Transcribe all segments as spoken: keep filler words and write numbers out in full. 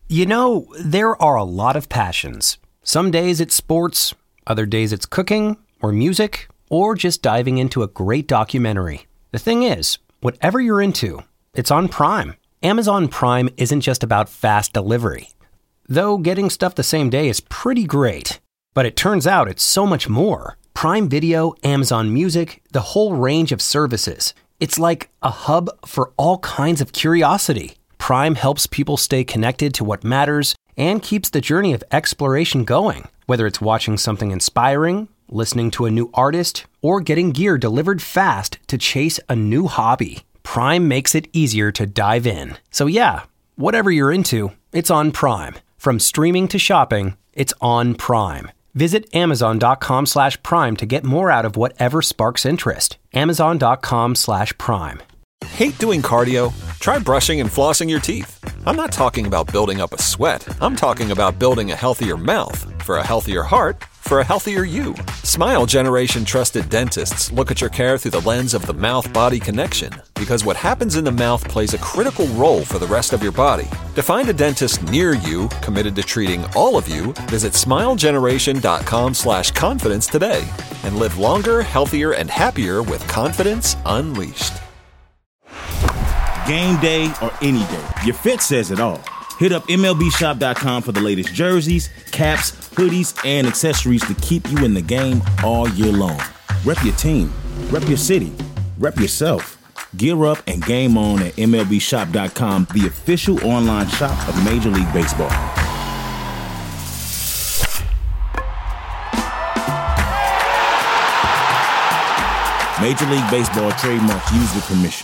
You know, there are a lot of passions. Some days it's sports, other days it's cooking or music, or just diving into a great documentary. The thing is, whatever you're into, it's on Prime. Amazon Prime isn't just about fast delivery. Though getting stuff the same day is pretty great. But it turns out it's so much more. Prime Video, Amazon Music, the whole range of services. It's like a hub for all kinds of curiosity. Prime helps people stay connected to what matters and keeps the journey of exploration going. Whether it's watching something inspiring, listening to a new artist, or getting gear delivered fast to chase a new hobby, Prime makes it easier to dive in. So yeah, whatever you're into, it's on Prime. From streaming to shopping, it's on Prime. Visit amazon.com slash prime to get more out of whatever sparks interest. Amazon.com slash prime. Hate doing cardio? Try brushing and flossing your teeth. I'm not talking about building up a sweat. I'm talking about building a healthier mouth. For a healthier heart, for a healthier you. Smile Generation trusted dentists look at your care through the lens of the mouth-body connection, because what happens in the mouth plays a critical role for the rest of your body. To find a dentist near you committed to treating all of you, visit smilegeneration.com slash confidence today and live longer, healthier, and happier with confidence unleashed. Game day or any day, your fit says it all. Hit up M L B shop dot com for the latest jerseys, caps, hoodies, and accessories to keep you in the game all year long. Rep your team, rep your city, rep yourself. Gear up and game on at M L B shop dot com, the official online shop of Major League Baseball. Major League Baseball trademark used with permission.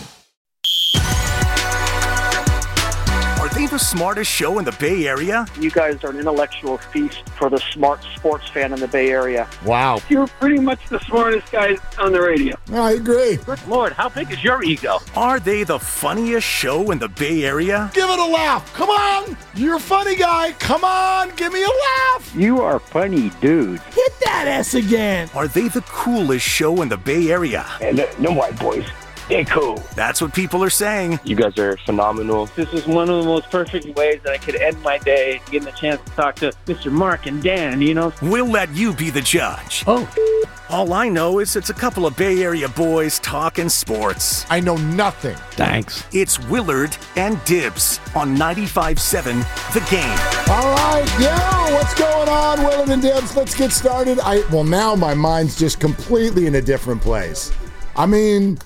Are they the smartest show in the Bay Area? You guys are an intellectual feast for the smart sports fan in the Bay Area. Wow. You're pretty much the smartest guys on the radio. I agree. Good Lord, how big is your ego? Are they the funniest show in the Bay Area? Give it a laugh. Come on. You're a funny guy. Come on. Give me a laugh. You are funny, dude. Hit that S again. Are they the coolest show in the Bay Area? And no, no white boys. They're cool. That's what people are saying. You guys are phenomenal. This is one of the most perfect ways that I could end my day, getting a chance to talk to Mister Mark and Dan, you know? We'll let you be the judge. Oh. All I know is it's a couple of Bay Area boys talking sports. I know nothing. Thanks. It's Willard and Dibs on ninety-five point seven The Game. All right, yeah, what's going on, Willard and Dibs? Let's get started. I Well, now my mind's just completely in a different place. I mean...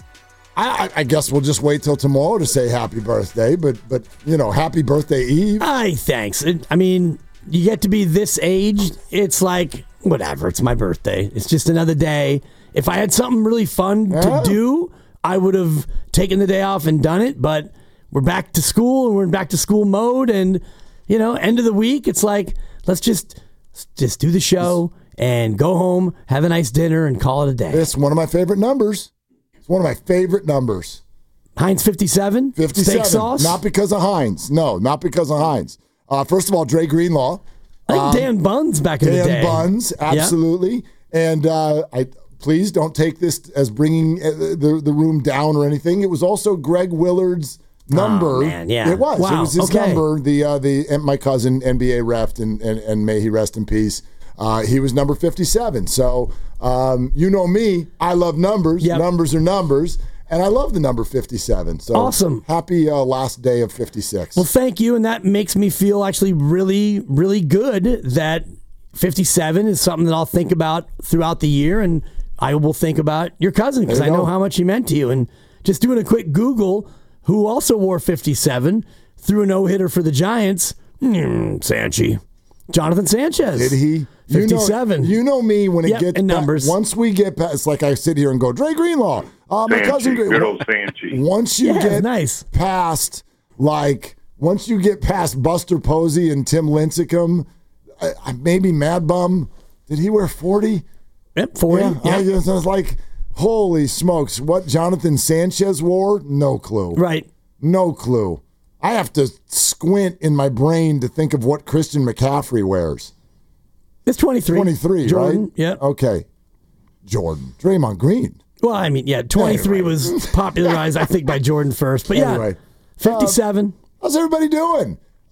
I, I guess we'll just wait till tomorrow to say happy birthday, but, but you know, happy birthday Eve. Aye, thanks. It, I mean, you get to be this age, it's like, whatever, it's my birthday. It's just another day. If I had something really fun yeah. to do, I would have taken the day off and done it, but we're back to school, and we're in back to school mode, and, you know, end of the week, it's like, let's just, just do the show and go home, have a nice dinner, and call it a day. It's one of my favorite numbers. It's one of my favorite numbers. Heinz fifty-seven? fifty-seven. Steak sauce? Not because of Heinz. No, not because of Heinz. Uh, first of all, Dre Greenlaw. I think um, Dan Buns back in Dan the day. Dan Buns, absolutely. Yep. And uh, I please don't take this as bringing the, the room down or anything. It was also Greg Willard's number. Oh, man, yeah. It was. Wow. It was his okay. number. The uh, the my cousin, N B A ref, and, and, and may he rest in peace. Uh, he was number fifty-seven. So um, you know me. I love numbers. Yep. Numbers are numbers. And I love the number fifty-seven. So awesome. Happy uh, last day of fifty-six. Well, thank you. And that makes me feel actually really, really good that fifty-seven is something that I'll think about throughout the year. And I will think about your cousin because I know how much he meant to you. And just doing a quick Google, who also wore fifty-seven, threw a no-hitter for the Giants, mm, Sanchi. Jonathan Sanchez. Did he? fifty-seven. You know, you know me when it yep, gets in numbers. Past, once we get past, like I sit here and go, Dre Greenlaw, uh, my Sanchi, cousin Greenlaw. Good old Sanchi. Once you yeah, get nice. past, like, once you get past Buster Posey and Tim Lincecum, uh, maybe Mad Bum, did he wear forty? Yep, forty. Yeah, yep. I, just, I was like, holy smokes, what Jonathan Sanchez wore? No clue. Right. No clue. I have to squint in my brain to think of what Christian McCaffrey wears. It's twenty-three. twenty-three, Jordan, right? Yeah. Okay. Jordan. Draymond Green. Well, I mean, yeah, twenty-three anyway. was popularized, I think, by Jordan first. But yeah, anyway, fifty-seven. Uh, how's everybody doing?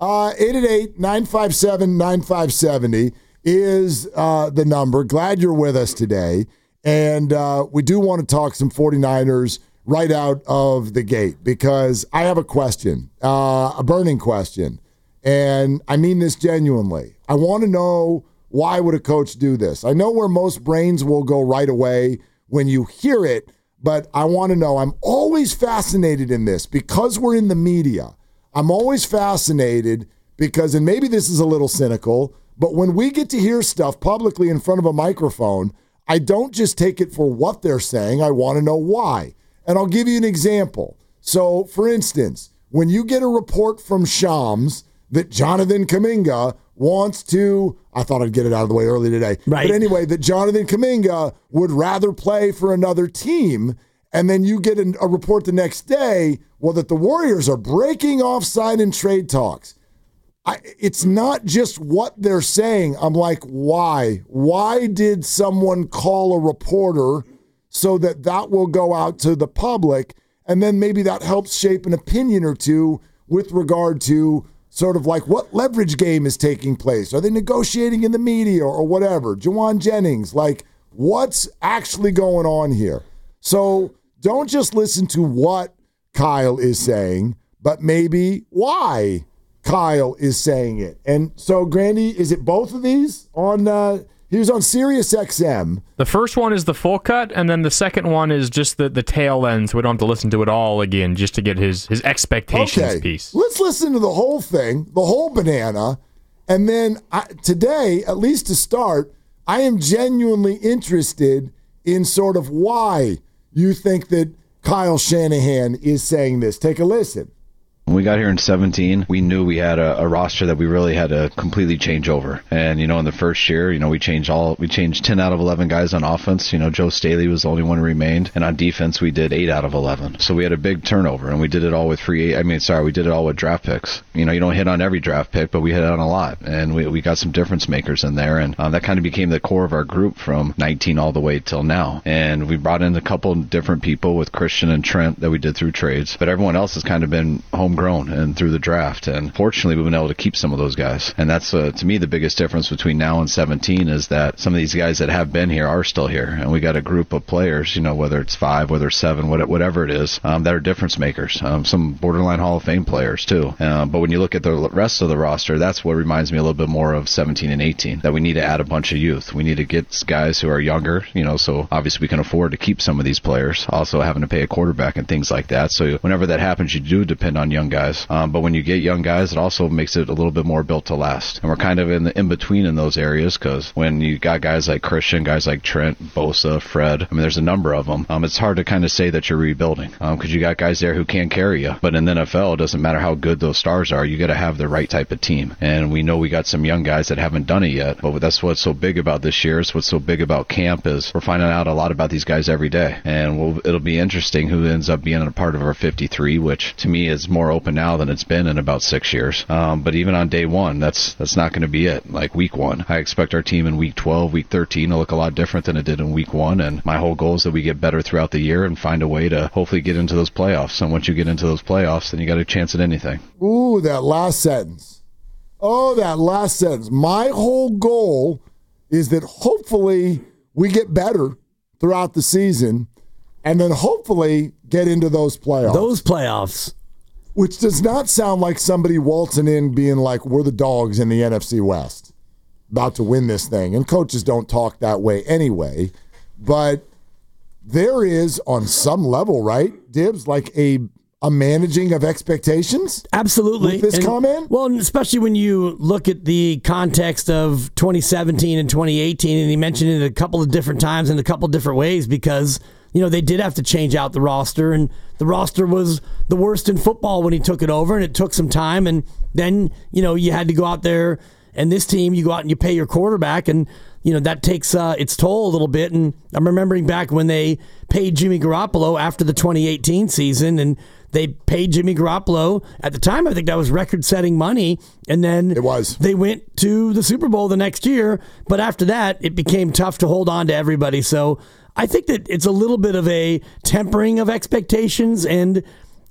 Uh, eight eight eight, nine five seven, nine five seven zero is uh, the number. Glad you're with us today. And uh, we do want to talk some 49ers right out of the gate because I have a question, uh, a burning question. And I mean this genuinely. I want to know, why would a coach do this? I know where most brains will go right away when you hear it, but I want to know. I'm always fascinated in this because we're in the media. I'm always fascinated because, and maybe this is a little cynical, but when we get to hear stuff publicly in front of a microphone, I don't just take it for what they're saying. I want to know why. And I'll give you an example. So, for instance, when you get a report from Shams that Jonathan Kuminga wants to, I thought I'd get it out of the way early today. Right. But anyway, that Jonathan Kuminga would rather play for another team, and then you get a, a report the next day, well, that the Warriors are breaking off sign and trade talks. I, it's not just what they're saying. I'm like, why? Why did someone call a reporter so that that will go out to the public, and then maybe that helps shape an opinion or two with regard to sort of like what leverage game is taking place? Are they negotiating in the media or whatever? Jawan Jennings, like what's actually going on here? So don't just listen to what Kyle is saying, but maybe why Kyle is saying it. And so, Grandy, is it both of these on uh, he was on Sirius X M? The first one is the full cut, and then the second one is just the, the tail end, so we don't have to listen to it all again just to get his, his expectations okay. piece. Let's listen to the whole thing, the whole banana, and then I, today, at least to start, I am genuinely interested in sort of why you think that Kyle Shanahan is saying this. Take a listen. When we got here in seventeen, we knew we had a, a roster that we really had to completely change over. And, you know, in the first year, you know, we changed all, we changed ten out of eleven guys on offense. You know, Joe Staley was the only one who remained. And on defense, we did eight out of eleven. So we had a big turnover, and we did it all with free, I mean, sorry, we did it all with draft picks. You know, you don't hit on every draft pick, but we hit on a lot. And we, we got some difference makers in there. And um, that kind of became the core of our group from nineteen all the way till now. And we brought in a couple different people with Christian and Trent that we did through trades. But everyone else has kind of been home grown and through the draft, and fortunately we've been able to keep some of those guys. And that's uh, to me the biggest difference between now and seventeen is that some of these guys that have been here are still here, and we got a group of players, you know, whether it's five, whether it's seven, whatever it is, um, that are difference makers, um, some borderline Hall of Fame players too. Uh, but when you look at the rest of the roster, that's what reminds me a little bit more of seventeen and eighteen, that we need to add a bunch of youth. We need to get guys who are younger, you know, so obviously we can afford to keep some of these players, also having to pay a quarterback and things like that. So whenever that happens, you do depend on young guys. Um, but when you get young guys, it also makes it a little bit more built to last. And we're kind of in the in-between in those areas, because when you got guys like Christian, guys like Trent, Bosa, Fred, I mean, there's a number of them. Um, it's hard to kind of say that you're rebuilding, because um, you got guys there who can carry you. But in the N F L, it doesn't matter how good those stars are. You got to have the right type of team. And we know we got some young guys that haven't done it yet. But that's what's so big about this year. It's what's so big about camp is we're finding out a lot about these guys every day. And we'll, it'll be interesting who ends up being a part of our fifty-three, which to me is more open now than it's been in about six years. Um, but even on day one, that's that's not going to be it. Like week one, I expect our team in week twelve, week thirteen to look a lot different than it did in week one. And my whole goal is that we get better throughout the year and find a way to hopefully get into those playoffs. And once you get into those playoffs, then you got a chance at anything. Ooh, that last sentence. Oh, that last sentence. My whole goal is that hopefully we get better throughout the season and then hopefully get into those playoffs. Those playoffs. Which does not sound like somebody waltzing in being like, we're the dogs in the N F C West, about to win this thing. And coaches don't talk that way anyway. But there is, on some level, right, Dibs, like a a managing of expectations? Absolutely. With this and, comment? Well, especially when you look at the context of twenty seventeen and twenty eighteen, and he mentioned it a couple of different times in a couple of different ways because, you know, they did have to change out the roster, and the roster was the worst in football when he took it over, and it took some time, and then, you know, you had to go out there, and this team, you go out and you pay your quarterback, and, you know, that takes uh, its toll a little bit, and I'm remembering back when they paid Jimmy Garoppolo after the twenty eighteen season, and they paid Jimmy Garoppolo. At the time, I think that was record-setting money, and then it was. They went to the Super Bowl the next year, but after that, it became tough to hold on to everybody, so I think that it's a little bit of a tempering of expectations, and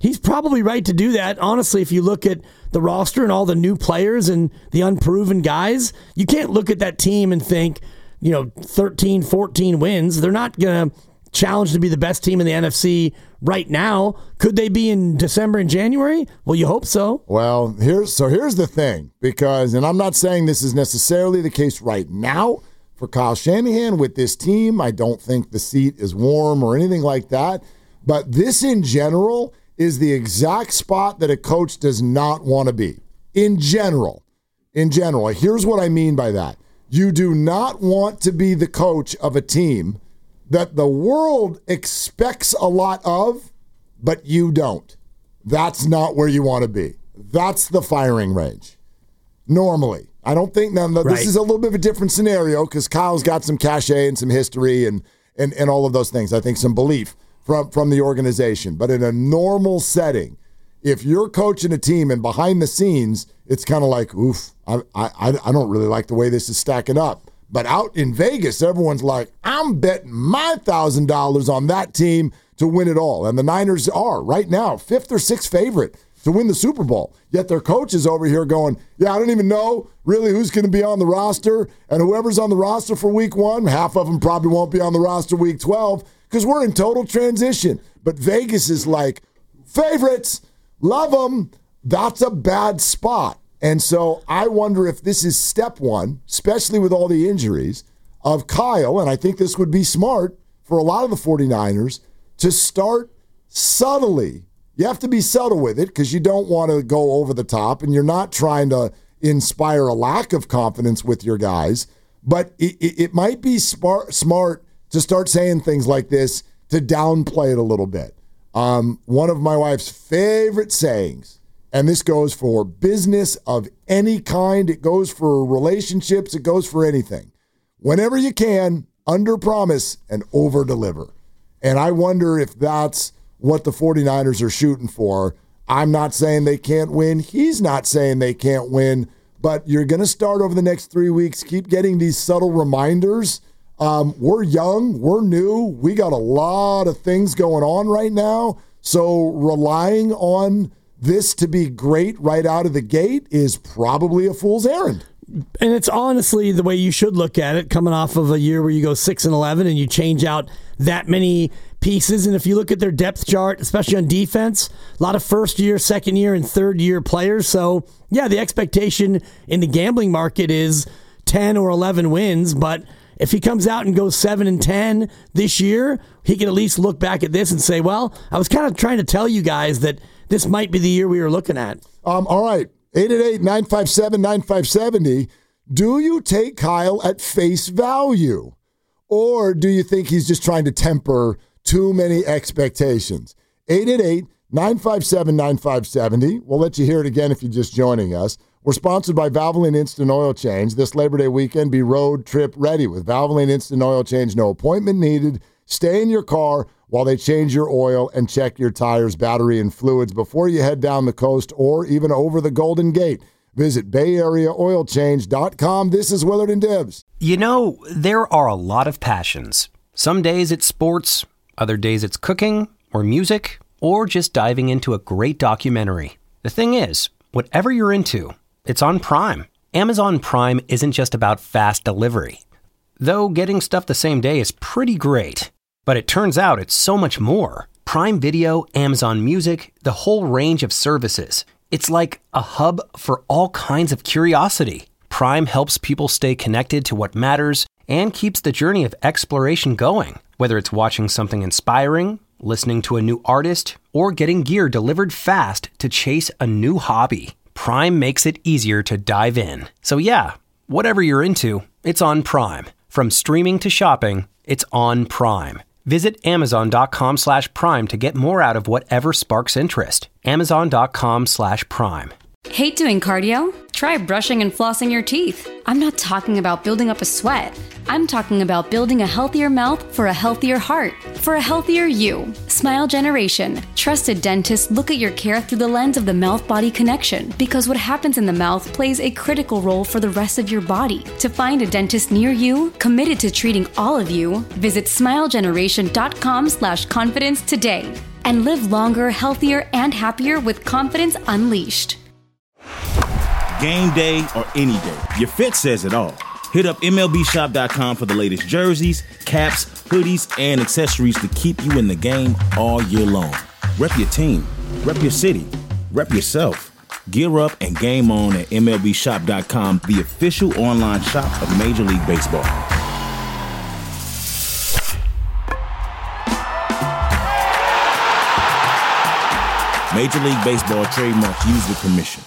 he's probably right to do that. Honestly, if you look at the roster and all the new players and the unproven guys, you can't look at that team and think, you know, thirteen, fourteen wins. They're not going to challenge to be the best team in the N F C right now. Could they be in December and January? Well, you hope so. Well, here's so here's the thing, because, and I'm not saying this is necessarily the case right now for Kyle Shanahan with this team. I don't think the seat is warm or anything like that. But this in general is the exact spot that a coach does not want to be. In general. In general. Here's what I mean by that. You do not want to be the coach of a team that the world expects a lot of, but you don't. That's not where you want to be. That's the firing range. Normally. I don't think now, this right. is a little bit of a different scenario because Kyle's got some cachet and some history and, and, and all of those things. I think some belief from, from the organization. But in a normal setting, if you're coaching a team and behind the scenes, it's kind of like, oof, I, I, I don't really like the way this is stacking up. But out in Vegas, everyone's like, I'm betting my one thousand dollars on that team to win it all. And the Niners are, right now, fifth or sixth favorite to win the Super Bowl. Yet their coach is over here going, yeah, I don't even know really who's going to be on the roster. And whoever's on the roster for week one, half of them probably won't be on the roster week twelve because we're in total transition. But Vegas is like, favorites, love them. That's a bad spot. And so I wonder if this is step one, especially with all the injuries, of Kyle, and I think this would be smart for a lot of the 49ers, to start subtly. You have to be subtle with it because you don't want to go over the top, and you're not trying to inspire a lack of confidence with your guys. But it, it, it might be smart, smart to start saying things like this to downplay it a little bit. Um, one of my wife's favorite sayings, and this goes for business of any kind. It goes for relationships. It goes for anything. Whenever you can, under-promise and over-deliver. And I wonder if that's what the 49ers are shooting for. I'm not saying they can't win. He's not saying they can't win. But you're going to start over the next three weeks. Keep getting these subtle reminders. Um, we're young. We're new. We got a lot of things going on right now. So relying on this to be great right out of the gate is probably a fool's errand. And it's honestly the way you should look at it, coming off of a year where you go six and eleven and you change out that many pieces. And if you look at their depth chart, especially on defense, a lot of first year, second year, and third year players. So yeah, the expectation in the gambling market is ten or eleven wins. But if he comes out and goes seven and ten this year, he can at least look back at this and say, well, I was kind of trying to tell you guys that this might be the year we were looking at. Um, all right. eight eight eight, nine five seven, nine five seven zero. Do you take Kyle at face value? Or do you think he's just trying to temper too many expectations? eight eight eight, nine five seven, nine five seven zero. We'll let you hear it again if you're just joining us. We're sponsored by Valvoline Instant Oil Change. This Labor Day weekend, be road trip ready with Valvoline Instant Oil Change. No appointment needed. Stay in your car while they change your oil and check your tires, battery, and fluids before you head down the coast or even over the Golden Gate. Visit Bay Area Oil Change dot com. This is Willard and Dibs. You know, there are a lot of passions. Some days it's sports, other days it's cooking or music, or just diving into a great documentary. The thing is, whatever you're into, it's on Prime. Amazon Prime isn't just about fast delivery. Though getting stuff the same day is pretty great. But it turns out it's so much more. Prime Video, Amazon Music, the whole range of services. It's like a hub for all kinds of curiosity. Prime helps people stay connected to what matters and keeps the journey of exploration going. Whether it's watching something inspiring, listening to a new artist, or getting gear delivered fast to chase a new hobby, Prime makes it easier to dive in. So yeah, whatever you're into, it's on Prime. From streaming to shopping, it's on Prime. Visit Amazon.com slash Prime to get more out of whatever sparks interest. Amazon.com slash Prime. Hate doing cardio? Try brushing and flossing your teeth. I'm not talking about building up a sweat. I'm talking about building a healthier mouth for a healthier heart, for a healthier you. Smile Generation. Trusted dentists look at your care through the lens of the mouth-body connection because what happens in the mouth plays a critical role for the rest of your body. To find a dentist near you, committed to treating all of you, visit smilegeneration.com slash confidence today. and live longer, healthier, and happier with confidence unleashed. Game day or any day, your fit says it all. Hit up M L B shop dot com for the latest jerseys, caps, hoodies, and accessories to keep you in the game all year long. Rep your team, rep your city, rep yourself. Gear up and game on at M L B shop dot com, the official online shop of Major League Baseball. Major League Baseball trademarks used with permission.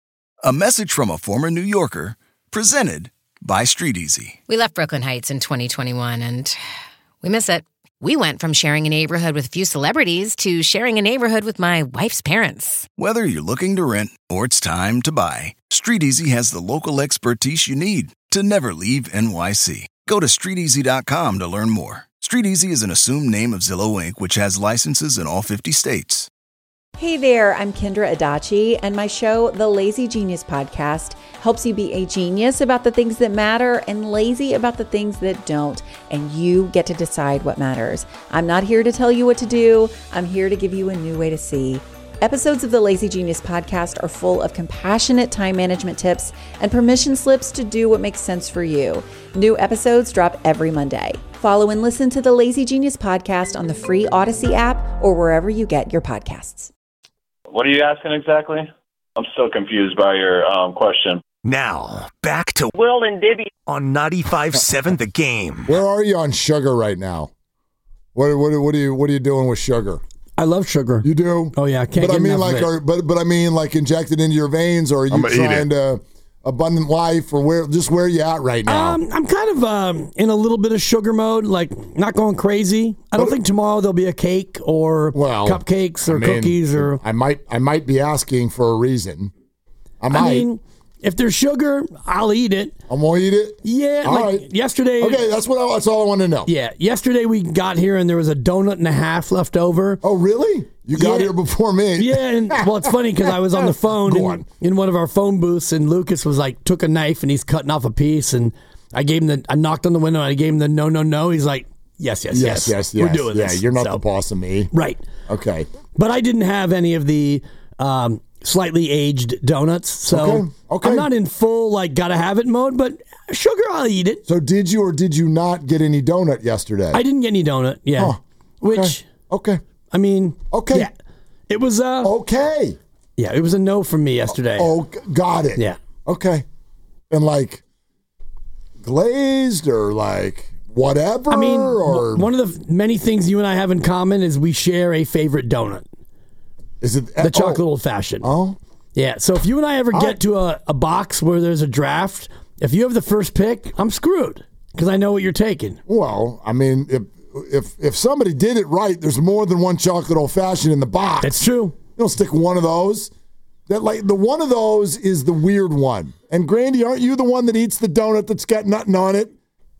A message from a former New Yorker, presented by Street Easy. We left Brooklyn Heights in twenty twenty-one, and we miss it. We went from sharing a neighborhood with a few celebrities to sharing a neighborhood with my wife's parents. Whether you're looking to rent or it's time to buy, Street Easy has the local expertise you need to never leave N Y C. Go to street easy dot com to learn more. Street Easy is an assumed name of Zillow Incorporated, which has licenses in all fifty states. Hey there, I'm Kendra Adachi, and my show, The Lazy Genius Podcast, helps you be a genius about the things that matter and lazy about the things that don't, and you get to decide what matters. I'm not here to tell you what to do. I'm here to give you a new way to see. Episodes of the Lazy Genius Podcast are full of compassionate time management tips and permission slips to do what makes sense for you. New episodes drop every Monday. Follow and listen to the Lazy Genius Podcast on the free Odyssey app or wherever you get your podcasts. What are you asking exactly? I'm still confused by your um, question. Now, back to Will and Dibby on ninety-five seven The Game. Where are you on sugar right now? What what what are you what are you doing with sugar? I love sugar. You do? Oh yeah, I can't but get I mean enough like of it. are, but but I mean like injected into your veins, or are you I'm gonna eat trying it. to abundant life, or where just where are you at right now? Um, I'm kind of um, in a little bit of sugar mode, like not going crazy. I don't But- think tomorrow there'll be a cake or Well, cupcakes or I mean, cookies or. I might I might be asking for a reason. I might. I mean, if there's sugar, I'll eat it. I'm gonna eat it. Yeah, All like right. yesterday. Okay, that's what I, that's all I want to know. Yeah, yesterday we got here and there was a donut and a half left over. Oh, really? You got Yeah. here before me. Yeah, and well, it's funny because I was on the phone Go in, on. in one of our phone booths, and Lucas was like, took a knife and he's cutting off a piece, and I gave him the, I knocked on the window and I gave him the no, no, no. He's like, yes, yes, Yes, yes, yes, yes. we're doing yeah, this. you're not So- the boss of me. right? Okay. But I didn't have any of the um, slightly aged donuts, so Okay, okay. I'm not in full like gotta have it mode. But sugar, I'll eat it. So did you or did you not get any donut yesterday? I didn't get any donut. Yeah, Huh. which Okay. I mean, Okay. yeah, it was uh, Okay. yeah, it was a no from me yesterday. Oh, g- got it. Yeah. Okay. And like glazed or like whatever? I mean, or one of the many things you and I have in common is we share a favorite donut, is it the chocolate oh, old fashioned. Oh, Yeah, so if you and I ever I- get to a, a box where there's a draft, if you have the first pick, I'm screwed because I know what you're taking. well, I mean, if if if somebody did it right, there's more than one chocolate old fashioned in the box. That's true. You don't stick one of those. That like the one of those is the weird one. And Grandy, aren't you the one that eats the donut that's got nothing on it?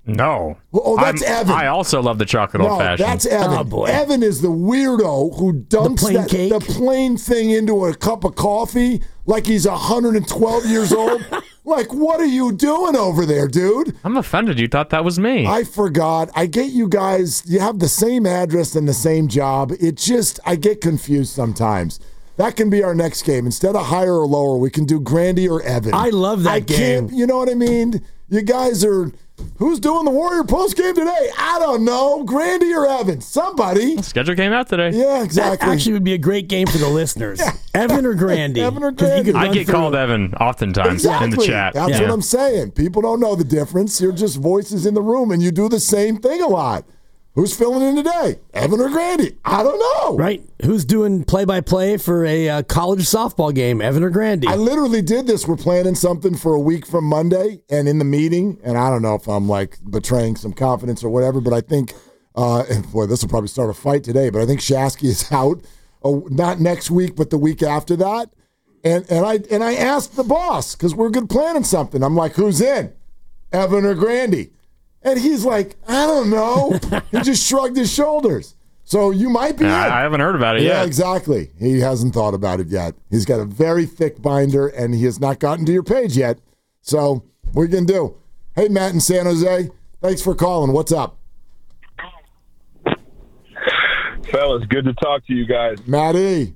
No. Well, oh, that's I'm- Evan. I also love the chocolate No, old fashioned. that's Evan. Oh, boy. Evan is the weirdo who dunks plain that, cake? the plain thing into a cup of coffee like he's one hundred twelve years old. Like, what are you doing over there, dude? I'm offended. You thought that was me. I forgot. I get you guys. You have the same address and the same job. It just, I get confused sometimes. That can be our next game. Instead of higher or lower, we can do Grandy or Evan. I love that I game. Can't, you know what I mean? You guys are. Who's doing the Warrior post game today? I don't know. Grandy or Evan? Somebody. Schedule came out today. Yeah, That exactly. actually would be a great game for the listeners. Evan or Grandy? Evan or 'Cause you Grandy. could I run get through- called Evan oftentimes Exactly. in the chat. That's Yeah. what I'm saying. People don't know the difference. You're just voices in the room, and you do the same thing a lot. Who's filling in today? Evan or Grandy? I don't know. Right? Who's doing play-by-play for a uh, college softball game? Evan or Grandy? I literally did this. We're planning something for a week from Monday, and in the meeting, and I don't know if I'm like betraying some confidence or whatever, but I think, uh, and boy, this will probably start a fight today, but I think Shasky is out, uh, not next week, but the week after that. And and I and I asked the boss, because we're good planning something. I'm like, who's in? Evan or Grandy? And he's like, I don't know. He just shrugged his shoulders. So you might be in. I, I haven't heard about it Yeah, yet. exactly. He hasn't thought about it yet. He's got a very thick binder, and he has not gotten to your page yet. So what are you going to do? Hey, Matt in San Jose, thanks for calling. What's up? Fellas, good to talk to you guys. Matty.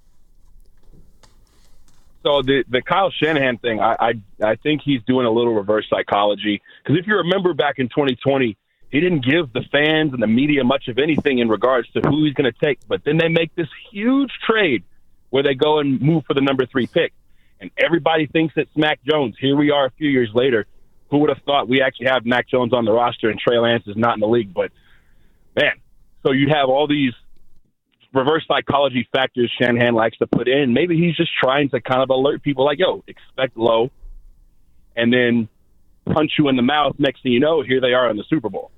So the the Kyle Shanahan thing, I I, I think he's doing a little reverse psychology. Because if you remember back in twenty twenty, he didn't give the fans and the media much of anything in regards to who he's going to take. But then they make this huge trade where they go and move for the number three pick. And everybody thinks it's Mac Jones. Here we are a few years later. Who would have thought we actually have Mac Jones on the roster and Trey Lance is not in the league? But, man, so you have all these reverse psychology factors Shanahan likes to put in. Maybe he's just trying to kind of alert people like, yo, expect low, and then punch you in the mouth. Next thing you know, here they are in the Super Bowl.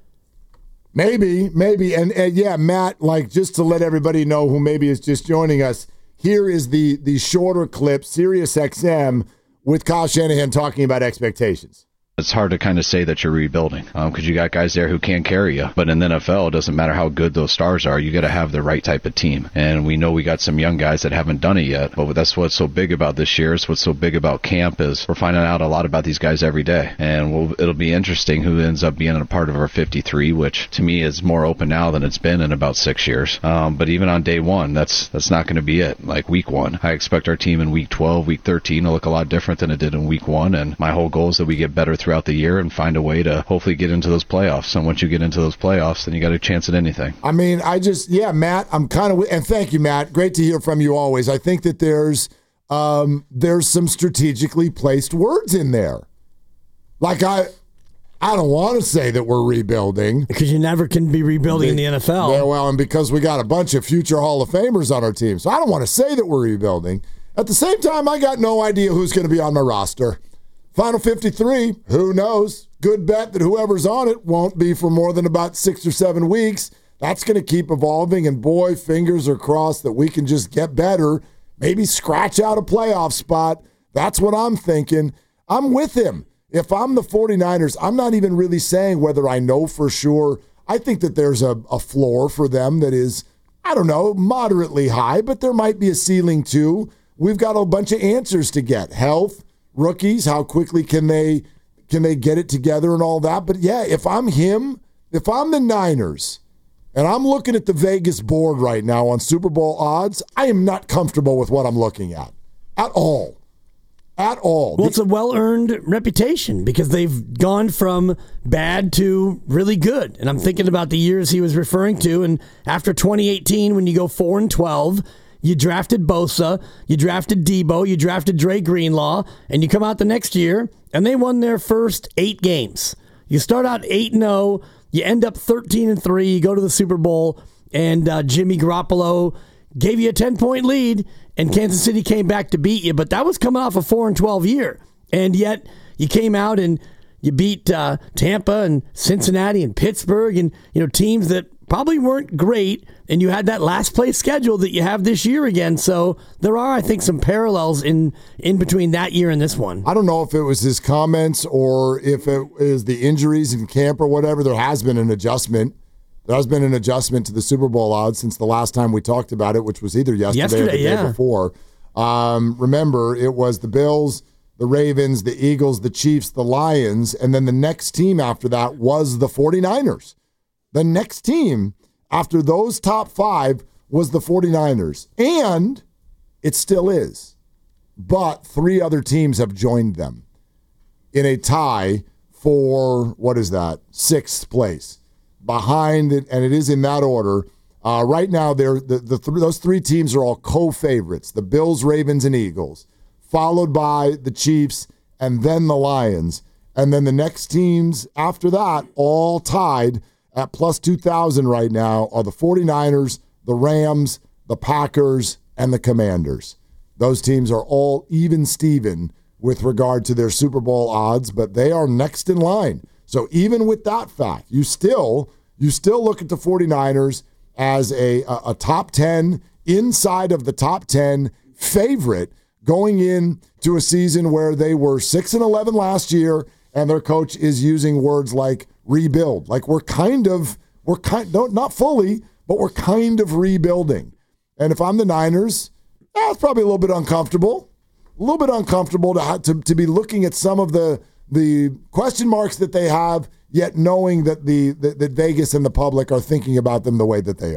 Maybe, maybe. And, and yeah, Matt, like just to let everybody know who maybe is just joining us, here is the the shorter clip, Sirius X M, with Kyle Shanahan talking about expectations. It's hard to kind of say that you're rebuilding because um, you got guys there who can carry you. But in the N F L, it doesn't matter how good those stars are. You got to have the right type of team. And we know we got some young guys that haven't done it yet. But that's what's so big about this year. It's what's so big about camp is we're finding out a lot about these guys every day. And we'll, it'll be interesting who ends up being a part of our fifty-three, which to me is more open now than it's been in about six years. Um, but even on day one, that's that's not going to be it. Like week one, I expect our team in week twelve, week thirteen to look a lot different than it did in week one. And my whole goal is that we get better throughout the year and find a way to hopefully get into those playoffs. And once you get into those playoffs, then you got a chance at anything. I mean, I just, yeah, Matt, I'm kind of, and thank you, Matt. Great to hear from you always. I think that there's, um, there's some strategically placed words in there. Like I, I don't want to say that we're rebuilding. Because you never can be rebuilding in the N F L. Yeah, well, and because we got a bunch of future Hall of Famers on our team. So I don't want to say that we're rebuilding. At the same time, I got no idea who's going to be on my roster. Final fifty-three, who knows? Good bet that whoever's on it won't be for more than about six or seven weeks. That's going to keep evolving, and boy, fingers are crossed that we can just get better, maybe scratch out a playoff spot. That's what I'm thinking. I'm with him. If I'm the 49ers, I'm not even really saying whether I know for sure. I think that there's a, a floor for them that is, I don't know, moderately high, but there might be a ceiling too. We've got a bunch of answers to get. Health, rookies, how quickly can they can they get it together and all that. But yeah, if I'm him, if I'm the Niners, and I'm looking at the Vegas board right now on Super Bowl odds, I am not comfortable with what I'm looking at. At all. At all. Well, it's a well-earned reputation because they've gone from bad to really good. And I'm thinking about the years he was referring to. And after twenty eighteen, when you go four and twelve, you drafted Bosa, you drafted Debo, you drafted Dre Greenlaw, and you come out the next year, and they won their first eight games. You start out eight and oh, you end up thirteen and three, you go to the Super Bowl, and uh, Jimmy Garoppolo gave you a ten-point lead, and Kansas City came back to beat you, but that was coming off a four and twelve year. And yet, you came out and you beat uh, Tampa and Cincinnati and Pittsburgh and you know teams that probably weren't great, and you had that last place schedule that you have this year again. So there are, I think, some parallels in, in between that year and this one. I don't know if it was his comments or if it is the injuries in camp or whatever. There has been an adjustment. There has been an adjustment to the Super Bowl odds since the last time we talked about it, which was either yesterday, yesterday or the yeah. day before. Um, remember, it was the Bills, the Ravens, the Eagles, the Chiefs, the Lions, and then the next team after that was the 49ers. The next team after those top five was the 49ers, and it still is. But three other teams have joined them in a tie for, what is that, sixth place. Behind it, and it is in that order. Uh, right now, they're, the, the th- those three teams are all co-favorites, the Bills, Ravens, and Eagles, followed by the Chiefs and then the Lions. And then the next teams after that, all tied at plus two thousand right now, are the 49ers, the Rams, the Packers, and the Commanders. Those teams are all even Steven with regard to their Super Bowl odds, but they are next in line. So even with that fact, you still you still look at the 49ers as a, a, a top ten, inside of the top ten favorite going into a season where they were six and eleven last year, and their coach is using words like rebuild. Like we're kind of, we're kind, don't, not fully, but we're kind of rebuilding. And if I'm the Niners, eh, it's probably a little bit uncomfortable. A little bit uncomfortable to, to, to be looking at some of the the question marks that they have, yet knowing that the that, that Vegas and the public are thinking about them the way that they are.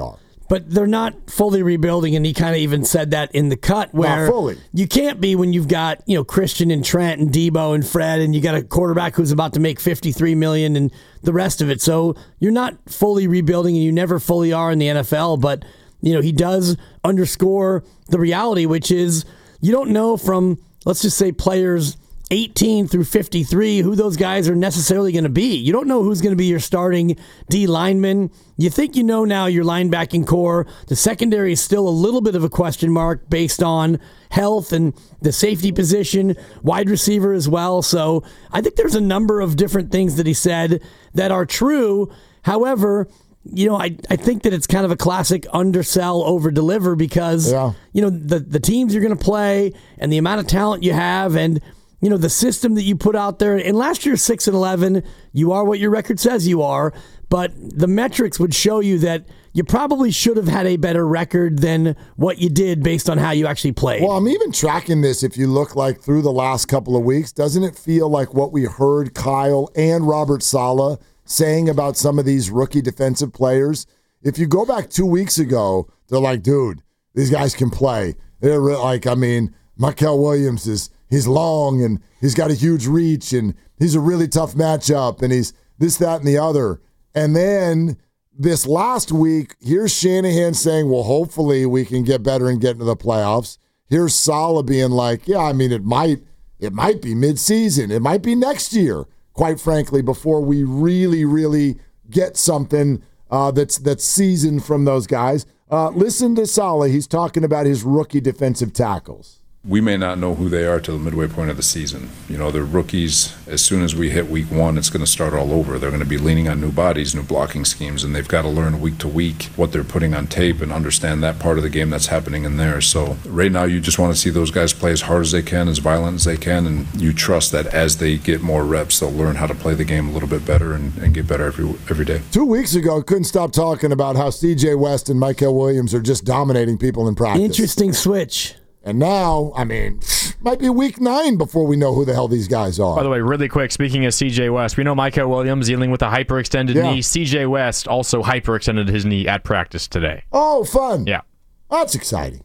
but they're not fully rebuilding, and he kind of even said that in the cut where Not fully. you can't be when you've got, you know, Christian and Trent and Debo and Fred, and you got a quarterback who's about to make fifty-three million dollars and the rest of it. So you're not fully rebuilding, and you never fully are in the N F L, but, you know, he does underscore the reality, which is you don't know from, let's just say, players eighteen through fifty-three, who those guys are necessarily going to be. You don't know who's going to be your starting D lineman. You think you know now your linebacking core. The secondary is still a little bit of a question mark based on health and the safety position, wide receiver as well. So I think there's a number of different things that he said that are true. However, you know, I, I think that it's kind of a classic undersell, over-deliver because, yeah. you know, the, the teams you're going to play and the amount of talent you have and, you know, the system that you put out there. And last year, six and eleven, you are what your record says you are, but the metrics would show you that you probably should have had a better record than what you did based on how you actually played. Well, I'm even tracking this if you look like through the last couple of weeks. Doesn't it feel like what we heard Kyle and Robert Saleh saying about some of these rookie defensive players? If you go back two weeks ago, they're like, dude, these guys can play. They're re- like, I mean, Mykal Williams is he's long and he's got a huge reach and he's a really tough matchup and he's this, that, and the other. And then this last week, here's Shanahan saying, well, hopefully we can get better and get into the playoffs. Here's Saleh being like, yeah, I mean, it might it might be midseason. It might be next year, quite frankly, before we really, really get something uh, that's that's seasoned from those guys. Uh, listen to Saleh. He's talking about his rookie defensive tackles. We may not know who they are till the midway point of the season. You know, they're rookies. As soon as we hit week one, it's going to start all over. They're going to be leaning on new bodies, new blocking schemes, and they've got to learn week to week what they're putting on tape and understand that part of the game that's happening in there. So right now, you just want to see those guys play as hard as they can, as violent as they can, and you trust that as they get more reps, they'll learn how to play the game a little bit better and, and get better every every day. Two weeks ago, couldn't stop talking about how C J West and Mykal Williams are just dominating people in practice. Interesting switch. And now, I mean, might be week nine before we know who the hell these guys are. By the way, really quick, speaking of C J West, we know Mykal Williams dealing with a hyperextended Yeah. knee. C J West also hyperextended his knee at practice today. Oh, fun. Yeah. That's exciting.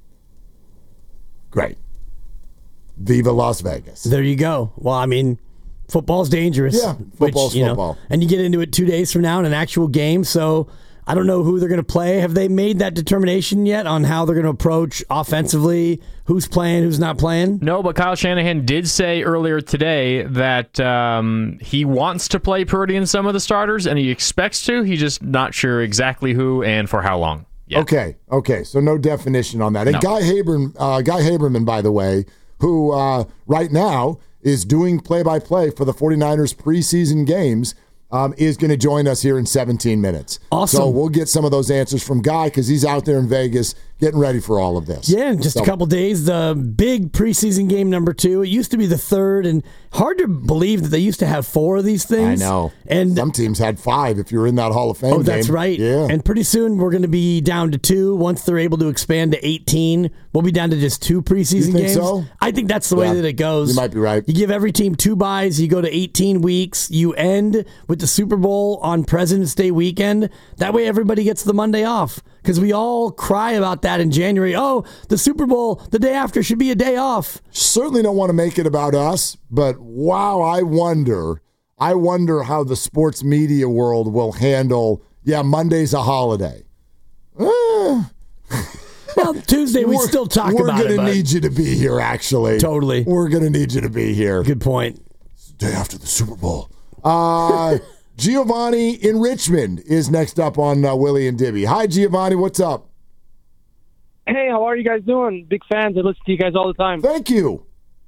Great. Viva Las Vegas. There you go. Well, I mean, football's dangerous. Yeah, football's which, you know, football. and you get into it two days from now in an actual game, so I don't know who they're going to play. Have they made that determination yet on how they're going to approach offensively? Who's playing, who's not playing? No, but Kyle Shanahan did say earlier today that um, he wants to play Purdy in some of the starters, and he expects to. He's just not sure exactly who and for how long. Yet. Okay, okay, so no definition on that. And No. Guy Haberman, uh, Guy Haberman, by the way, who uh, right now is doing play-by-play for the 49ers preseason games, Um, is going to join us here in seventeen minutes. Awesome. So we'll get some of those answers from Guy because he's out there in Vegas getting ready for all of this. Yeah, in just So- a couple days, the big preseason game number two. It used to be the third, and hard to believe that they used to have four of these I things. know. And some teams had five if you were in that Hall of Fame Oh, that's game. right. Yeah. And pretty soon we're going to be down to two. Once they're able to expand to eighteen, we'll be down to just two preseason You think games. so? I think that's the Yeah, way that it goes. you might be right. You give every team two buys. You go to eighteen weeks. You end with the Super Bowl on President's Day weekend. That way everybody gets the Monday off because we all cry about that in January. Oh, the Super Bowl the day after should be a day off. Certainly don't want to make it about us, but wow, I wonder, I wonder how the sports media world will handle, yeah, Monday's a holiday. Eh. Well, Tuesday we We're- still talk we're about it. gonna but- need you to be here, actually. Totally. We're going to need you to be here. Good point. Day after the Super Bowl. Uh, Giovanni in Richmond is next up on uh, Willie and Dibby. Hi, Giovanni. What's up? Hey, how are you guys doing? Big fans. I listen to you guys all the time. Thank you.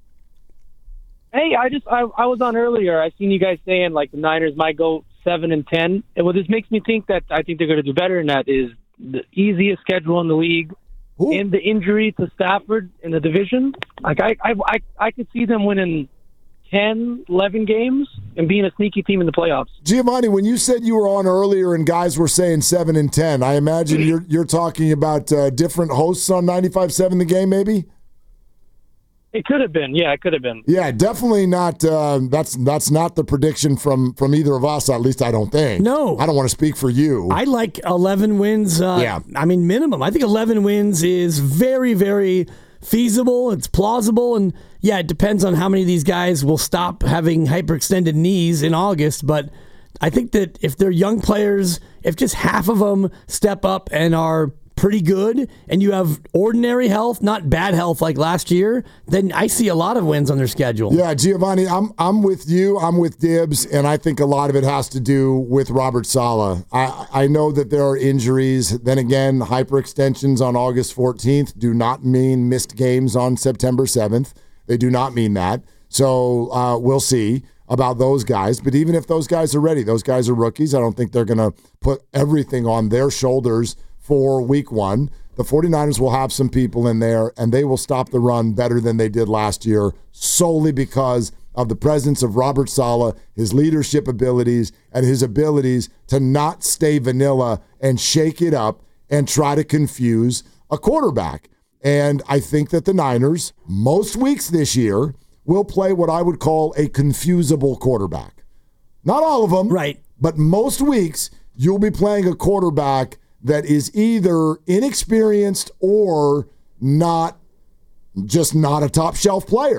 Hey, I just I, I was on earlier. I seen you guys saying like the Niners might go seven and ten. And what this makes me think that I think they're going to do better than that is the easiest schedule in the league. Ooh. And the injury to Stafford in the division. Like I I I, I could see them winning ten, eleven games and being a sneaky team in the playoffs. Giovanni, when you said you were on earlier and guys were saying seven and ten, I imagine you're you're talking about uh, different hosts on ninety-five seven The Game, maybe? It could have been. Yeah, it could have been. Yeah, definitely not. Uh, that's that's not the prediction from, from either of us, at least I don't think. No. I don't want to speak for you. I like eleven wins. Uh, yeah. I mean, minimum. I think eleven wins is very, very feasible. It's plausible. And, yeah, it depends on how many of these guys will stop having hyperextended knees in August. But I think that if they're young players, if just half of them step up and are pretty good, and you have ordinary health, not bad health like last year, then I see a lot of wins on their schedule. Yeah, Giovanni, I'm I'm with you. I'm with Dibs, and I think a lot of it has to do with Robert Saleh. I, I know that there are injuries. Then again, hyperextensions on August fourteenth do not mean missed games on September seventh. They do not mean that. So uh, we'll see about those guys. But even if those guys are ready, those guys are rookies. I don't think they're going to put everything on their shoulders for week one. The 49ers will have some people in there, and they will stop the run better than they did last year solely because of the presence of Robert Saleh, his leadership abilities, and his abilities to not stay vanilla and shake it up and try to confuse a quarterback. And I think that the Niners, most weeks this year, will play what I would call a confusable quarterback. Not all of them, right? But most weeks, you'll be playing a quarterback that is either inexperienced or not, just not a top shelf player.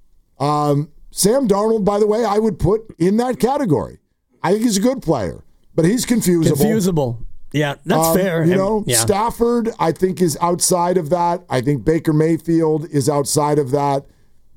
Um, Sam Darnold, by the way, I would put in that category. I think he's a good player, but he's confusable. Confusable. Yeah, that's um, fair. You know, yeah. Stafford, I think, is outside of that. I think Baker Mayfield is outside of that.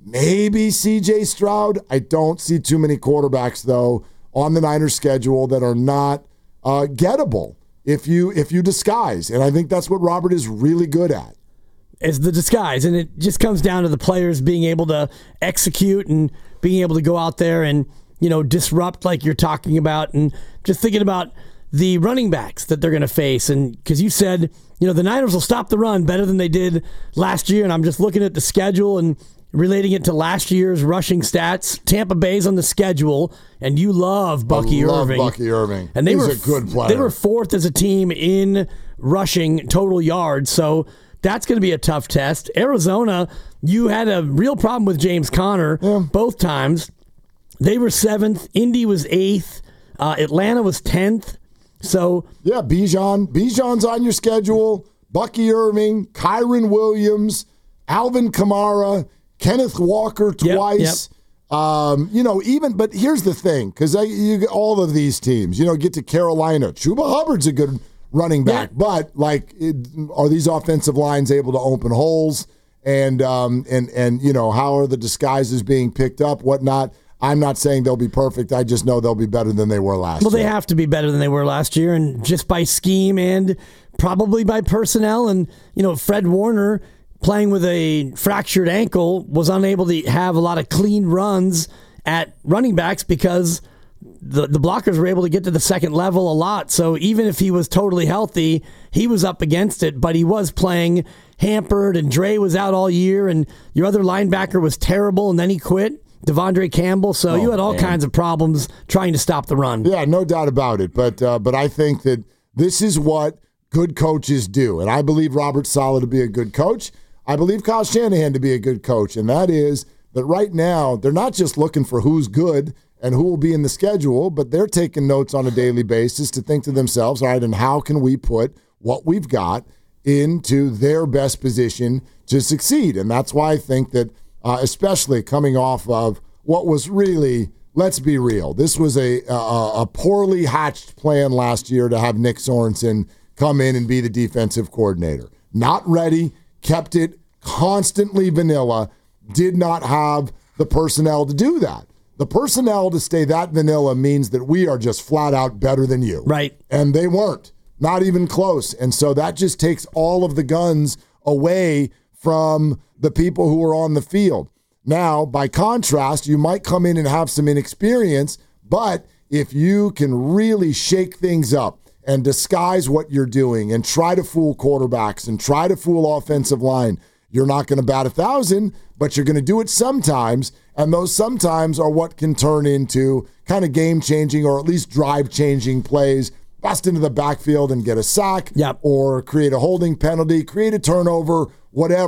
Maybe C J Stroud. I don't see too many quarterbacks, though, on the Niners schedule that are not uh, gettable. If you if you disguise, and I think that's what Robert is really good at. Is the disguise, and it just comes down to the players being able to execute and being able to go out there and, you know, disrupt like you're talking about, and just thinking about the running backs that they're going to face. And because you said, you know, the Niners will stop the run better than they did last year, and I'm just looking at the schedule and relating it to last year's rushing stats. Tampa Bay's on the schedule, and you love Bucky I love Irving. Bucky Irving. And they He's were a good player. They were fourth as a team in rushing total yards, so that's going to be a tough test. Arizona, you had a real problem with James Conner yeah. both times. They were seventh. Indy was eighth. Uh, Atlanta was tenth. So yeah, Bijan. Bijan's on your schedule. Bucky Irving, Kyron Williams, Alvin Kamara, Kenneth Walker twice. Yep, yep. Um, you know, even, but here's the thing, because you all of these teams, you know, get to Carolina. Chuba Hubbard's a good running back, yeah. but like, it, are these offensive lines able to open holes? And um, and and you know, how are the disguises being picked up? Whatnot? I'm not saying they'll be perfect. I just know they'll be better than they were last well, year. Well, they have to be better than they were last year, and just by scheme and probably by personnel. And you know, Fred Warner, playing with a fractured ankle, was unable to have a lot of clean runs at running backs because the, the blockers were able to get to the second level a lot. So even if he was totally healthy, he was up against it, but he was playing hampered, and Dre was out all year, and your other linebacker was terrible, and then he quit, Devondre Campbell. So oh, you had all man. kinds of problems trying to stop the run. Yeah, no doubt about it. But uh, but I think that this is what good coaches do, and I believe Robert Saleh to be a good coach. I believe Kyle Shanahan to be a good coach, and that is that right now they're not just looking for who's good and who will be in the schedule, but they're taking notes on a daily basis to think to themselves, all right, and how can we put what we've got into their best position to succeed? And that's why I think that, uh, especially coming off of what was really, let's be real, this was a, a, a poorly hatched plan last year to have Nick Sorensen come in and be the defensive coordinator. Not ready. Kept it constantly vanilla, did not have the personnel to do that. The personnel to stay that vanilla means that we are just flat out better than you. Right. And they weren't, not even close. And so that just takes all of the guns away from the people who are on the field. Now, by contrast, you might come in and have some inexperience, but if you can really shake things up and disguise what you're doing and try to fool quarterbacks and try to fool offensive line, you're not going to bat a thousand, but you're going to do it sometimes, and those sometimes are what can turn into kind of game-changing or at least drive-changing plays. Bust into the backfield and get a sack, yep. or create a holding penalty, create a turnover, whatever.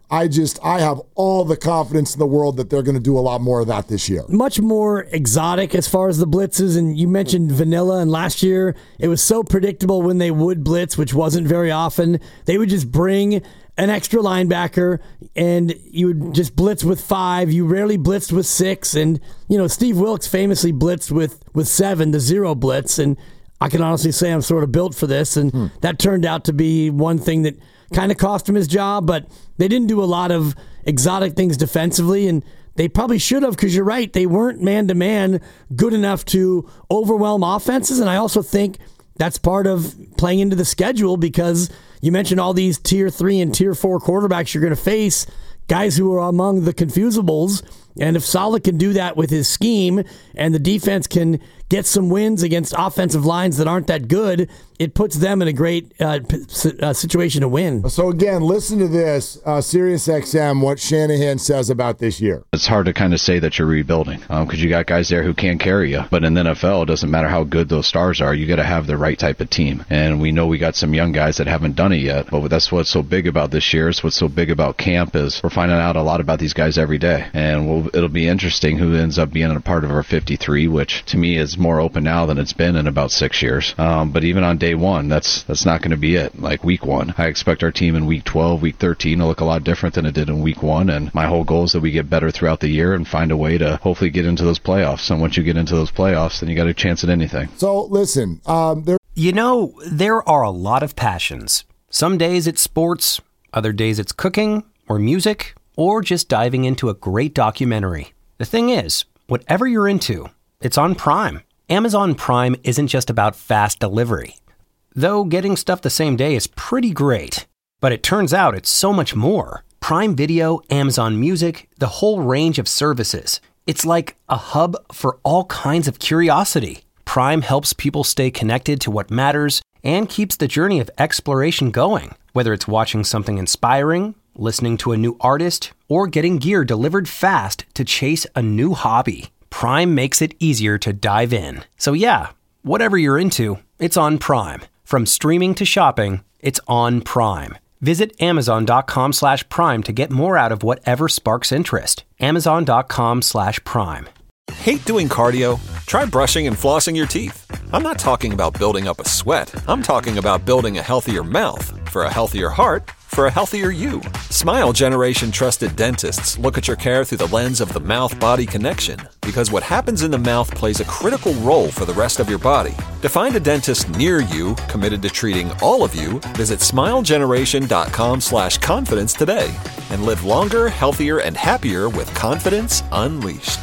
I just, I have all the confidence in the world that they're going to do a lot more of that this year. Much more exotic as far as the blitzes, and you mentioned vanilla, and last year it was so predictable when they would blitz, which wasn't very often. They would just bring an extra linebacker, and you would just blitz with five. You rarely blitzed with six, and you know Steve Wilks famously blitzed with, with seven, the zero blitz, and I can honestly say I'm sort of built for this, and hmm. that turned out to be one thing that kind of cost him his job, but they didn't do a lot of exotic things defensively, and they probably should have, because you're right, they weren't man-to-man good enough to overwhelm offenses, and I also think that's part of playing into the schedule, because you mentioned all these tier three and tier four quarterbacks you're going to face, guys who are among the confusables, and if Saleh can do that with his scheme and the defense can get some wins against offensive lines that aren't that good, it puts them in a great uh, p- uh, situation to win. So again, listen to this, uh, SiriusXM, what Shanahan says about this year. It's hard to kind of say that you're rebuilding because um, you got guys there who can carry you. But in the N F L, it doesn't matter how good those stars are. You got to have the right type of team. And we know we got some young guys that haven't done it yet. But that's what's so big about this year. It's what's so big about camp is we're finding out a lot about these guys every day. And we'll, it'll be interesting who ends up being a part of our fifty-three, which to me is more open now than it's been in about six years. Um, but even on day one, that's that's not going to be it. Like week one, I expect our team in week twelve, week thirteen to look a lot different than it did in week one. And my whole goal is that we get better throughout the year and find a way to hopefully get into those playoffs. And once you get into those playoffs, then you got a chance at anything. So listen, um, there. You know, there are a lot of passions. Some days it's sports, other days it's cooking or music, or just diving into a great documentary. The thing is, whatever you're into, it's on Prime. Amazon Prime isn't just about fast delivery. Though getting stuff the same day is pretty great. But it turns out it's so much more. Prime Video, Amazon Music, the whole range of services. It's like a hub for all kinds of curiosity. Prime helps people stay connected to what matters and keeps the journey of exploration going. Whether it's watching something inspiring, listening to a new artist, or getting gear delivered fast to chase a new hobby, Prime makes it easier to dive in. So yeah, whatever you're into, it's on Prime. From streaming to shopping, it's on Prime. Visit amazon.com slash prime to get more out of whatever sparks interest. Amazon.com slash prime. Hate doing cardio? Try brushing and flossing your teeth. I'm not talking about building up a sweat. I'm talking about building a healthier mouth. For a healthier heart, for a healthier you. Smile Generation trusted dentists look at your care through the lens of the mouth-body connection, because what happens in the mouth plays a critical role for the rest of your body. To find a dentist near you committed to treating all of you, visit smilegeneration.com slash confidence today and live longer, healthier, and happier with confidence unleashed.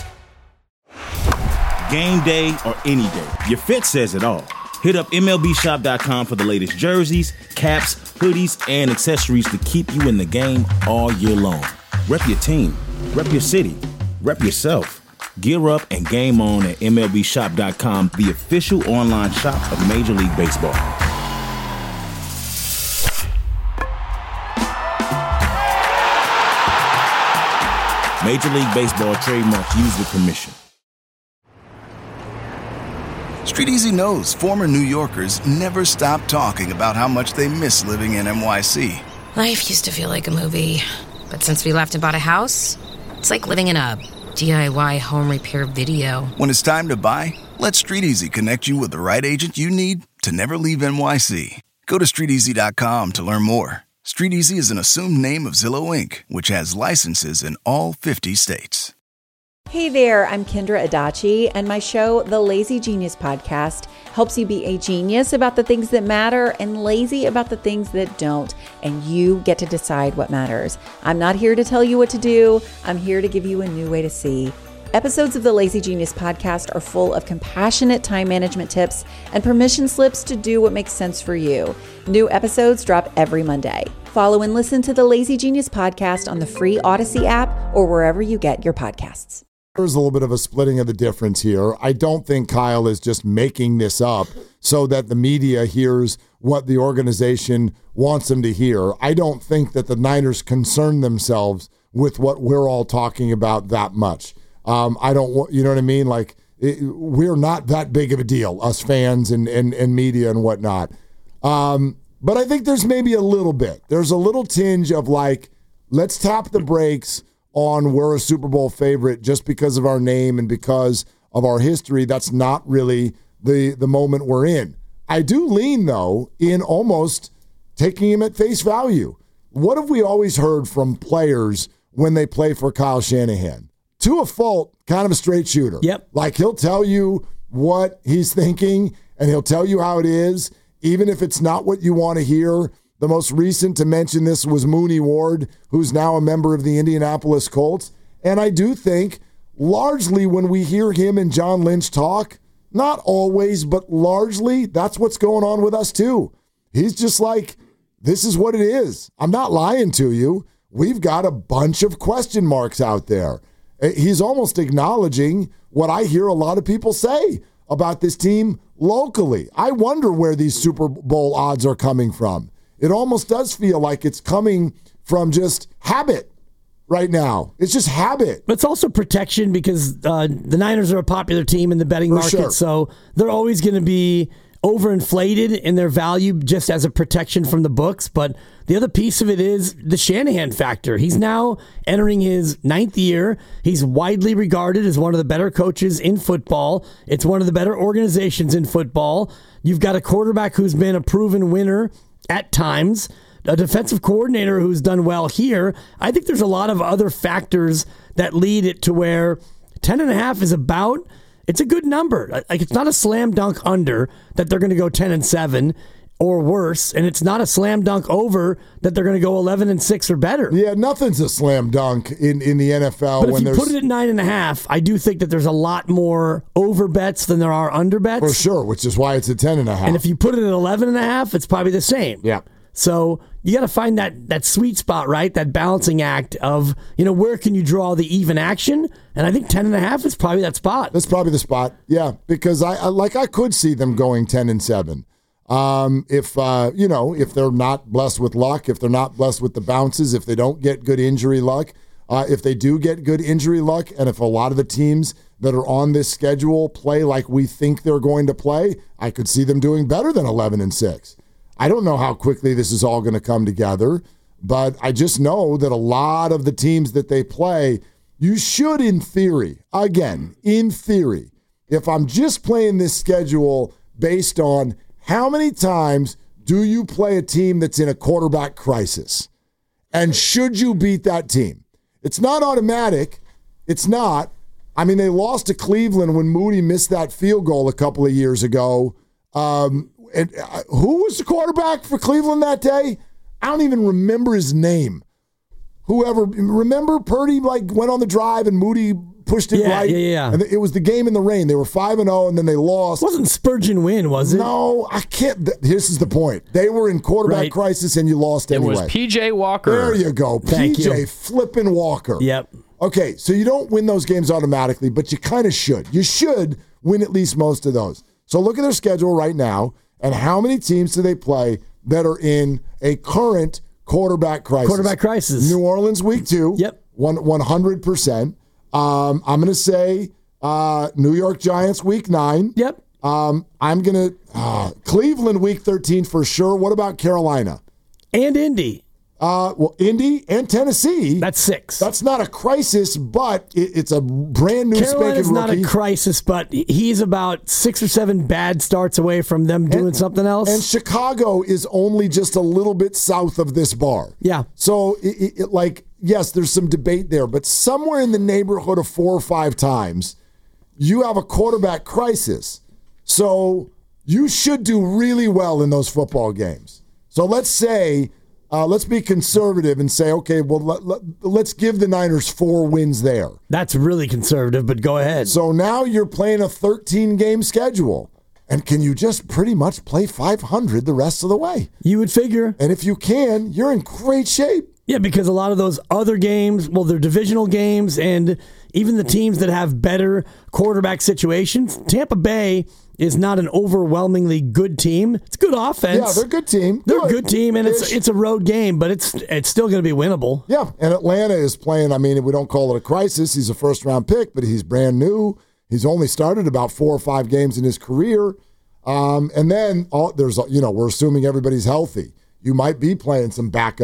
Game day or any day, your fit says it all. Hit up M L B shop dot com for the latest jerseys, caps, hoodies, and accessories to keep you in the game all year long. Rep your team, rep your city, rep yourself. Gear up and game on at M L B shop dot com, the official online shop of Major League Baseball. Major League Baseball trademark used with permission. Street Easy knows former New Yorkers never stop talking about how much they miss living in N Y C. Life used to feel like a movie, but since we left and bought a house, it's like living in a D I Y home repair video. When it's time to buy, let Street Easy connect you with the right agent you need to never leave N Y C. Go to street easy dot com to learn more. Street Easy is an assumed name of Zillow Incorporated, which has licenses in all fifty states. Hey there, I'm Kendra Adachi, and my show, The Lazy Genius Podcast, helps you be a genius about the things that matter and lazy about the things that don't, and you get to decide what matters. I'm not here to tell you what to do. I'm here to give you a new way to see. Episodes of the Lazy Genius Podcast are full of compassionate time management tips and permission slips to do what makes sense for you. New episodes drop every Monday. Follow and listen to the Lazy Genius Podcast on the free Odyssey app or wherever you get your podcasts. There's a little bit of a splitting of the difference here. I don't think Kyle is just making this up so that the media hears what the organization wants them to hear. I don't think that the Niners concern themselves with what we're all talking about that much. Um, I don't want, you know what I mean? Like, it, we're not that big of a deal, us fans and, and, and media and whatnot. Um, but I think there's maybe a little bit. There's a little tinge of like, let's tap the brakes on we're a Super Bowl favorite just because of our name and because of our history. That's not really the, the moment we're in. I do lean, though, in almost taking him at face value. What have we always heard from players when they play for Kyle Shanahan? To a fault, kind of a straight shooter. Yep. Like, he'll tell you what he's thinking, and he'll tell you how it is, even if it's not what you want to hear. The most recent to mention this was Mooney Ward, who's now a member of the Indianapolis Colts. And I do think, largely when we hear him and John Lynch talk, not always, but largely, that's what's going on with us too. He's just like, this is what it is. I'm not lying to you. We've got a bunch of question marks out there. He's almost acknowledging what I hear a lot of people say about this team locally. I wonder where these Super Bowl odds are coming from. It almost does feel like it's coming from just habit right now. It's just habit. But it's also protection because uh, the Niners are a popular team in the betting For market, sure. so they're always going to be overinflated in their value just as a protection from the books. But the other piece of it is the Shanahan factor. He's now entering his ninth year. He's widely regarded as one of the better coaches in football. It's one of the better organizations in football. You've got a quarterback who's been a proven winner at times, a defensive coordinator who's done well here. I think there's a lot of other factors that lead it to where ten and a half is about, it's a good number. Like, it's not a slam dunk under that they're going to go ten and seven or worse, and it's not a slam dunk over that they're going to go eleven and six or better. Yeah, nothing's a slam dunk in, in the N F L. But when if you there's, put it at nine and a half, I do think that there's a lot more over bets than there are under bets. For sure, which is why it's a ten and a half. And if you put it at eleven and a half, it's probably the same. Yeah. So you got to find that that sweet spot, right? That balancing act of, you know, where can you draw the even action? And I think ten and a half is probably that spot. That's probably the spot. Yeah, because I, I like I could see them going ten and seven. Um, if uh, you know, if they're not blessed with luck, if they're not blessed with the bounces, if they don't get good injury luck, uh, if they do get good injury luck, and if a lot of the teams that are on this schedule play like we think they're going to play, I could see them doing better than eleven and six. I don't know how quickly this is all going to come together, but I just know that a lot of the teams that they play, you should, in theory, again, in theory, if I'm just playing this schedule based on how many times do you play a team that's in a quarterback crisis, and should you beat that team? It's not automatic. It's not. I mean, they lost to Cleveland when Moody missed that field goal a couple of years ago. Um, and uh, who was the quarterback for Cleveland that day? I don't even remember his name. Whoever, remember Purdy like went on the drive and Moody pushed it yeah, right? Yeah, yeah, And it was the game in the rain. They were five and oh, and then they lost. It wasn't Spurgeon win, was it? No, I can't. This is the point. They were in quarterback right. crisis, and you lost it anyway. It was P J Walker. There you go. Thank P J you. flipping Walker. Yep. Okay, so you don't win those games automatically, but you kind of should. You should win at least most of those. So look at their schedule right now, and how many teams do they play that are in a current quarterback crisis? Quarterback crisis. New Orleans week two. Yep. One, one hundred percent. Um, I'm going to say uh, New York Giants week nine. Yep. Um, I'm going to uh, Cleveland week thirteen for sure. What about Carolina? And Indy. Uh, well, Indy and Tennessee. That's six. That's not a crisis, but it, it's a brand new Carolina's spanking not rookie. a crisis, but he's about six or seven bad starts away from them doing and, something else. And Chicago is only just a little bit south of this bar. Yeah. So, it, it, it, like, yes, there's some debate there, but somewhere in the neighborhood of four or five times, you have a quarterback crisis. So you should do really well in those football games. So let's say... Uh, let's be conservative and say, okay, well, let, let, let's give the Niners four wins there. That's really conservative, but go ahead. So now you're playing a thirteen-game schedule. And can you just pretty much play five hundred the rest of the way? You would figure. And if you can, you're in great shape. Yeah, because a lot of those other games, well, they're divisional games, and even the teams that have better quarterback situations, Tampa Bay is not an overwhelmingly good team. It's a good offense. Yeah, they're a good team. They're good. a good team, and it's it's a road game, but it's it's still going to be winnable. Yeah, and Atlanta is playing, I mean, we don't call it a crisis. He's a first-round pick, but he's brand new. He's only started about four or five games in his career. Um, and then all, there's, you know, we're assuming everybody's healthy. You might be playing some backups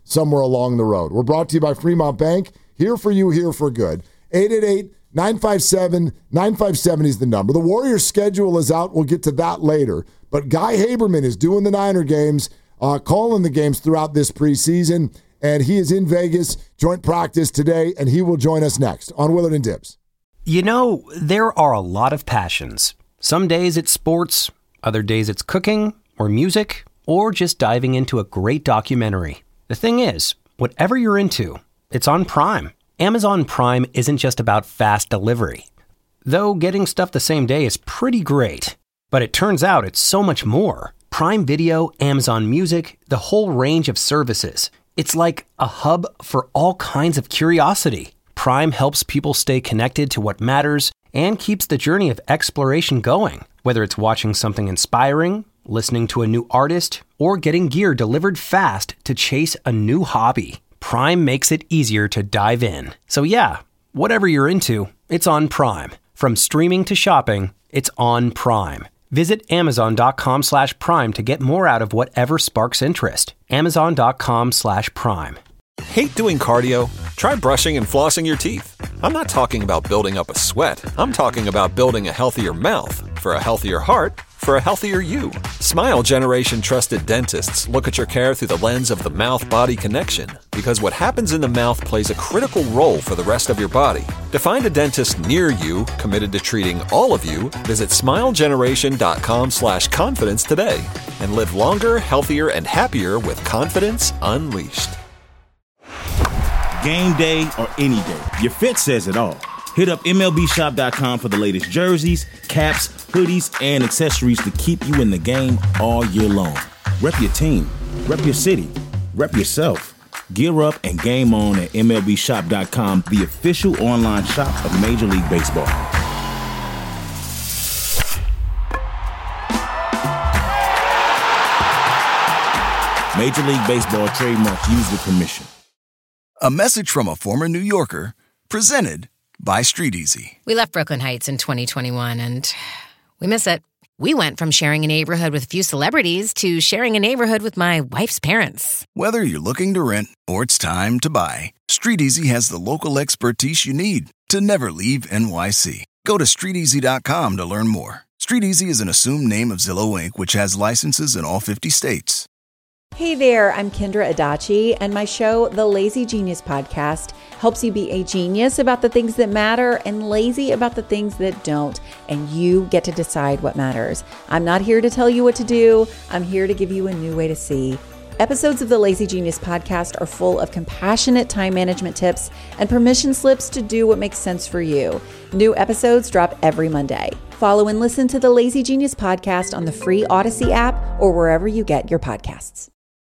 somewhere along the road. We're brought to you by Fremont Bank. Here for you, here for good. eight eight eight, nine five seven, nine five seven is the number. The Warriors' schedule is out. We'll get to that later. But Guy Haberman is doing the Niner games, uh, calling the games throughout this preseason, and he is in Vegas, joint practice today, and he will join us next on Willard and Dibs. You know, there are a lot of passions. Some days it's sports, other days it's cooking or music, or just diving into a great documentary. The thing is, whatever you're into, it's on Prime. Amazon Prime isn't just about fast delivery. Though getting stuff the same day is pretty great. But it turns out it's so much more. Prime Video, Amazon Music, the whole range of services. It's like a hub for all kinds of curiosity. Prime helps people stay connected to what matters and keeps the journey of exploration going. Whether it's watching something inspiring, listening to a new artist, or getting gear delivered fast to chase a new hobby, Prime makes it easier to dive in. So yeah, whatever you're into, it's on Prime. From streaming to shopping, it's on Prime. Visit amazon.com slash prime to get more out of whatever sparks interest. Amazon.com slash prime. Hate doing cardio? Try brushing and flossing your teeth. I'm not talking about building up a sweat. I'm talking about building a healthier mouth. For a healthier heart, for a healthier you. Smile Generation trusted dentists look at your care through the lens of the mouth-body connection, because what happens in the mouth plays a critical role for the rest of your body. To find a dentist near you committed to treating all of you, visit smilegeneration.com slash confidence today and live longer, healthier, and happier with confidence unleashed. Game day or any day, your fit says it all. Hit up M L B shop dot com for the latest jerseys, caps, hoodies, and accessories to keep you in the game all year long. Rep your team, rep your city, rep yourself. Gear up and game on at M L B shop dot com, the official online shop of Major League Baseball. Major League Baseball trademark used with permission. A message from a former New Yorker, presented by Street Easy. We left Brooklyn Heights in twenty twenty-one, and we miss it. We went from sharing a neighborhood with a few celebrities to sharing a neighborhood with my wife's parents. Whether you're looking to rent or it's time to buy, Street Easy has the local expertise you need to never leave N Y C. Go to street easy dot com to learn more. Street Easy is an assumed name of Zillow Incorporated, which has licenses in all fifty states. Hey there, I'm Kendra Adachi, and my show, The Lazy Genius Podcast, helps you be a genius about the things that matter and lazy about the things that don't, and you get to decide what matters. I'm not here to tell you what to do. I'm here to give you a new way to see. Episodes of the Lazy Genius Podcast are full of compassionate time management tips and permission slips to do what makes sense for you. New episodes drop every Monday. Follow and listen to the Lazy Genius Podcast on the free Odyssey app or wherever you get your podcasts.